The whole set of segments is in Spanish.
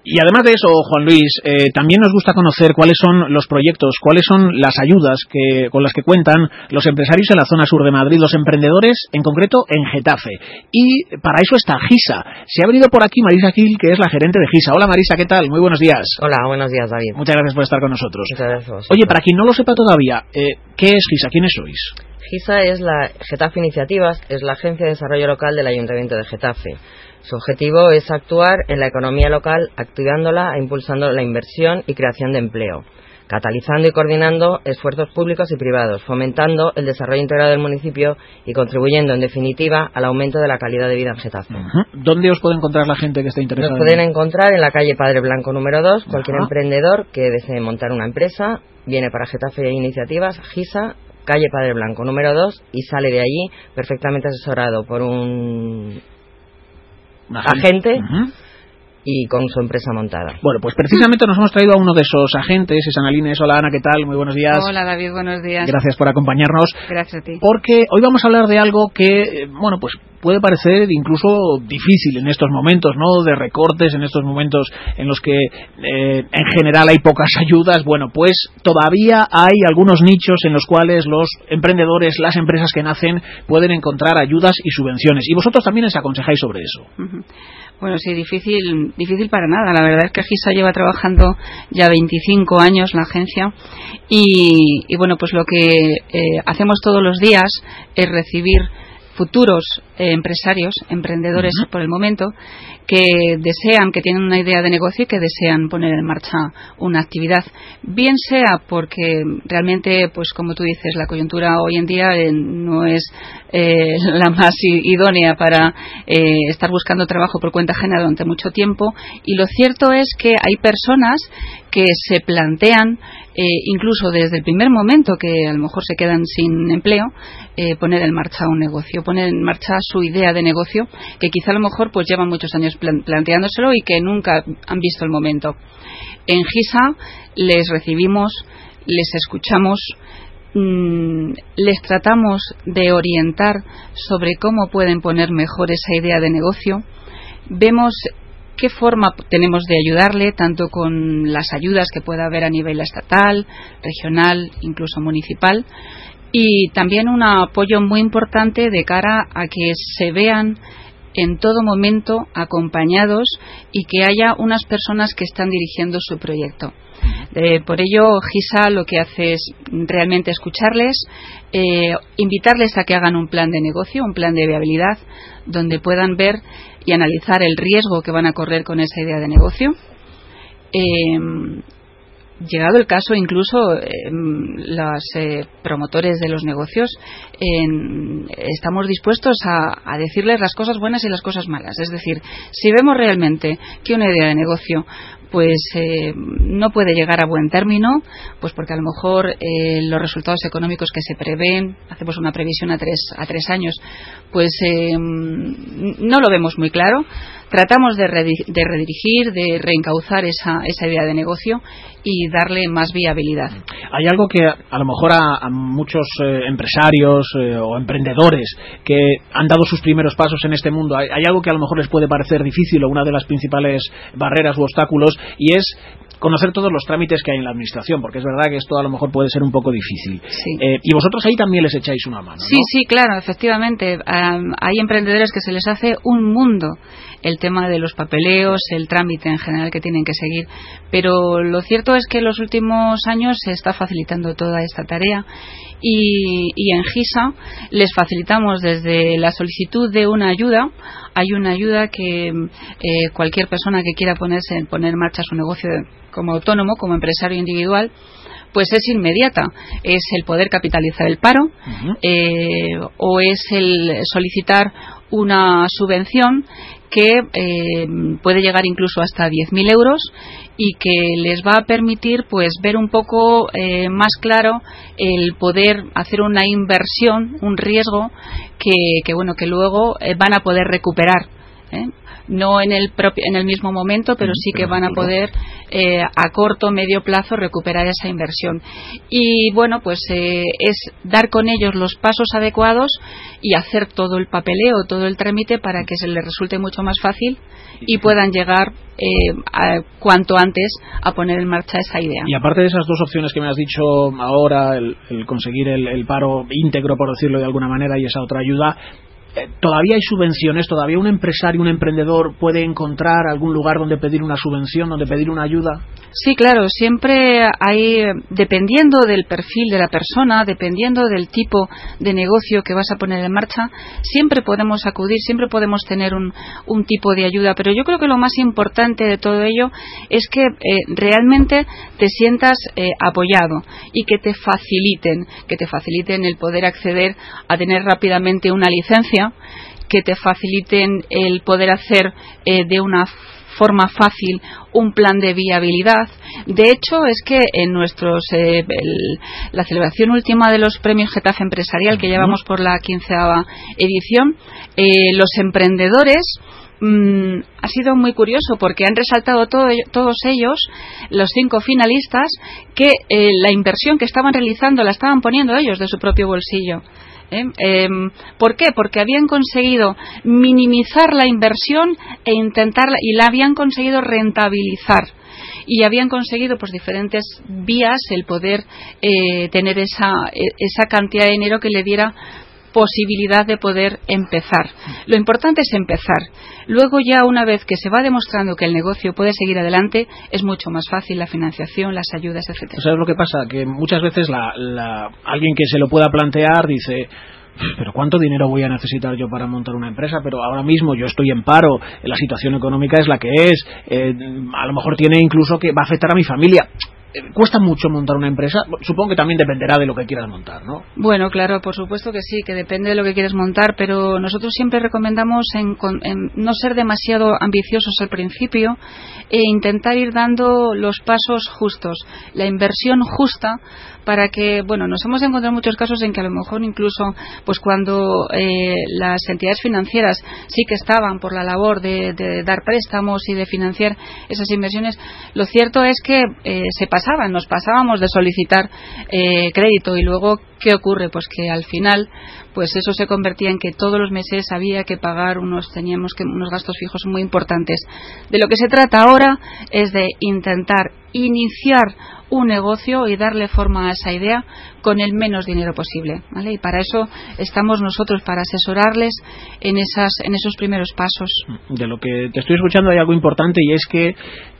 Y además de eso, Juan Luis, también nos gusta conocer cuáles son los proyectos, cuáles son las ayudas con las que cuentan los empresarios en la zona sur de Madrid, los emprendedores, en concreto en Getafe. Y para eso está GISA. Se ha venido por aquí Marisa Gil, que es la gerente de GISA. Hola Marisa, ¿qué tal? Muy buenos días. Hola, buenos días, David. Muchas gracias por estar con nosotros. Muchas gracias. Oye, para quien no lo sepa todavía, ¿qué es GISA? ¿Quiénes sois? GISA es la Getafe Iniciativas, es la Agencia de Desarrollo Local del Ayuntamiento de Getafe. Su objetivo es actuar en la economía local, activándola e impulsando la inversión y creación de empleo, catalizando y coordinando esfuerzos públicos y privados, fomentando el desarrollo integrado del municipio y contribuyendo, en definitiva, al aumento de la calidad de vida en Getafe. ¿Dónde os puede encontrar la gente que esté interesada? Nos pueden encontrar en la calle Padre Blanco número 2, cualquier emprendedor que desee montar una empresa, viene para Getafe Iniciativas, GISA, calle Padre Blanco número 2, y sale de allí perfectamente asesorado por un agente y con su empresa montada. Bueno, pues precisamente nos hemos traído a uno de esos agentes, es Ana Lines. Hola Ana, ¿qué tal? Muy buenos días. Hola David, buenos días. Gracias por acompañarnos. Gracias a ti. Porque hoy vamos a hablar de algo que, bueno, pues puede parecer incluso difícil en estos momentos, ¿no? De recortes, en estos momentos en los que en general hay pocas ayudas. Bueno, pues todavía hay algunos nichos en los cuales los emprendedores, las empresas que nacen, pueden encontrar ayudas y subvenciones. Y vosotros también les aconsejáis sobre eso. Bueno, sí, difícil para nada. La verdad es que GISA lleva trabajando ya 25 años la agencia y bueno, pues lo que hacemos todos los días es recibir futuros empresarios, emprendedores por el momento, que tienen una idea de negocio y que desean poner en marcha una actividad. Bien sea porque realmente, pues como tú dices, la coyuntura hoy en día no es la más idónea para estar buscando trabajo por cuenta ajena durante mucho tiempo, y lo cierto es que hay personas que se plantean, incluso desde el primer momento que a lo mejor se quedan sin empleo, poner en marcha un negocio, poner en marcha su idea de negocio, que quizá a lo mejor pues llevan muchos años planteándoselo y que nunca han visto el momento. En GISA les recibimos, les escuchamos, les tratamos de orientar sobre cómo pueden poner mejor esa idea de negocio. Vemos qué forma tenemos de ayudarle, tanto con las ayudas que pueda haber a nivel estatal, regional, incluso municipal, y también un apoyo muy importante de cara a que se vean en todo momento acompañados y que haya unas personas que están dirigiendo su proyecto. Por ello, GISA lo que hace es realmente escucharles, invitarles a que hagan un plan de negocio, un plan de viabilidad, donde puedan ver y analizar el riesgo que van a correr con esa idea de negocio. Llegado el caso, incluso los promotores de los negocios estamos dispuestos a decirles las cosas buenas y las cosas malas. Es decir, si vemos realmente que una idea de negocio pues no puede llegar a buen término, pues porque a lo mejor los resultados económicos que se prevén, hacemos una previsión a tres años, pues no lo vemos muy claro. Tratamos de redirigir, de reencauzar esa idea de negocio y darle más viabilidad. Hay algo que a lo mejor a muchos empresarios o emprendedores que han dado sus primeros pasos en este mundo, hay algo que a lo mejor les puede parecer difícil, o una de las principales barreras u obstáculos, y es conocer todos los trámites que hay en la administración, porque es verdad que esto a lo mejor puede ser un poco difícil. Sí. Y vosotros ahí también les echáis una mano, ¿no? Sí, claro, efectivamente. Hay emprendedores que se les hace un mundo el tema de los papeleos, el trámite en general que tienen que seguir, pero lo cierto es que en los últimos años se está facilitando toda esta tarea y en GISA les facilitamos desde la solicitud de una ayuda. Hay una ayuda que cualquier persona que quiera poner en marcha su negocio como autónomo, como empresario individual, pues es inmediata. Es el poder capitalizar el paro, o es el solicitar una subvención que puede llegar incluso hasta 10.000 euros y que les va a permitir pues ver un poco más claro el poder hacer una inversión, un riesgo que luego van a poder recuperar, no en el mismo momento, pero sí que van a poder a corto, medio plazo recuperar esa inversión. Y bueno, pues es dar con ellos los pasos adecuados y hacer todo el papeleo, todo el trámite para que se les resulte mucho más fácil y puedan llegar cuanto antes a poner en marcha esa idea. Y aparte de esas dos opciones que me has dicho ahora, el conseguir el paro íntegro, por decirlo de alguna manera, y esa otra ayuda, ¿todavía hay subvenciones? ¿Todavía un empresario, un emprendedor puede encontrar algún lugar donde pedir una subvención, donde pedir una ayuda? Sí, claro, siempre hay, dependiendo del perfil de la persona, dependiendo del tipo de negocio que vas a poner en marcha, siempre podemos acudir, siempre podemos tener un tipo de ayuda, pero yo creo que lo más importante de todo ello es que realmente te sientas apoyado y que te faciliten el poder acceder a tener rápidamente una licencia, que te faciliten el poder hacer de una forma fácil un plan de viabilidad. De hecho, es que en la celebración última de los premios Getafe Empresarial, que llevamos por la 15ª edición, los emprendedores ha sido muy curioso porque han resaltado todos ellos, los 5 finalistas, que la inversión que estaban realizando la estaban poniendo ellos de su propio bolsillo. ¿Por qué? Porque habían conseguido minimizar la inversión y la habían conseguido rentabilizar y habían conseguido pues diferentes vías el poder tener esa cantidad de dinero que le diera posibilidad de poder empezar. Lo importante es empezar. Luego ya una vez que se va demostrando que el negocio puede seguir adelante, es mucho más fácil la financiación, las ayudas, etcétera. ¿Sabes lo que pasa? Que muchas veces alguien que se lo pueda plantear dice: pero ¿cuánto dinero voy a necesitar yo para montar una empresa? Pero ahora mismo yo estoy en paro, la situación económica es la que es, a lo mejor tiene incluso que va a afectar a mi familia. ¿Cuesta mucho montar una empresa? Supongo que también dependerá de lo que quieras montar, ¿no? Bueno, claro, por supuesto que sí, que depende de lo que quieres montar, pero nosotros siempre recomendamos en no ser demasiado ambiciosos al principio e intentar ir dando los pasos justos, la inversión justa, para que, bueno, nos hemos encontrado muchos casos en que a lo mejor incluso, pues cuando las entidades financieras sí que estaban por la labor de dar préstamos y de financiar esas inversiones, lo cierto es que nos pasábamos de solicitar crédito y luego, ¿qué ocurre? Pues que al final, pues eso se convertía en que todos los meses había que pagar unos gastos fijos muy importantes. De lo que se trata ahora es de intentar iniciar un negocio y darle forma a esa idea con el menos dinero posible, ¿vale? Y para eso estamos nosotros, para asesorarles en esos primeros pasos. De lo que te estoy escuchando hay algo importante, y es que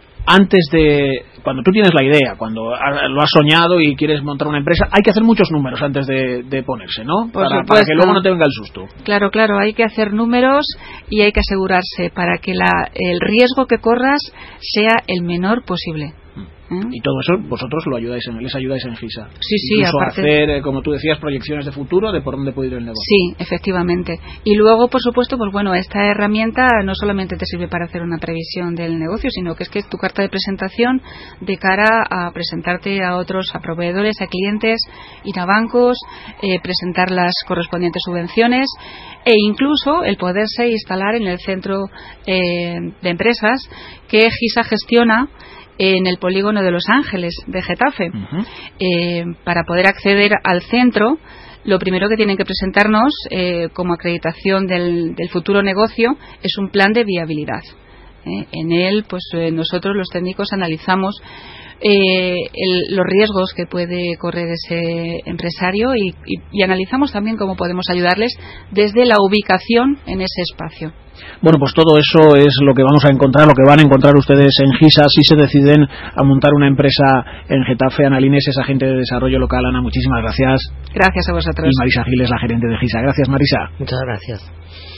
cuando tú tienes la idea, cuando lo has soñado y quieres montar una empresa, hay que hacer muchos números antes de ponerse, ¿no? Para que luego no te venga el susto. Claro, hay que hacer números y hay que asegurarse para que el riesgo que corras sea el menor posible. Y todo eso vosotros les ayudáis en GISA. Sí, incluso aparte hacer, como tú decías, proyecciones de futuro de por dónde puede ir el negocio. Sí, efectivamente. Y luego, por supuesto, pues bueno, esta herramienta no solamente te sirve para hacer una previsión del negocio, sino que es tu carta de presentación de cara a presentarte a proveedores, a clientes, ir a bancos, presentar las correspondientes subvenciones e incluso el poderse instalar en el centro de empresas que GISA gestiona en el polígono de Los Ángeles de Getafe. Para poder acceder al centro, lo primero que tienen que presentarnos como acreditación del futuro negocio es un plan de viabilidad. En él, pues nosotros los técnicos analizamos los riesgos que puede correr ese empresario y analizamos también cómo podemos ayudarles desde la ubicación en ese espacio. Bueno, pues todo eso es lo que vamos a encontrar, lo que van a encontrar ustedes en GISA si se deciden a montar una empresa en Getafe. Ana Lines es agente de desarrollo local. Ana, muchísimas gracias. Gracias a vosotros. Y Marisa Giles, la gerente de GISA. Gracias, Marisa. Muchas gracias.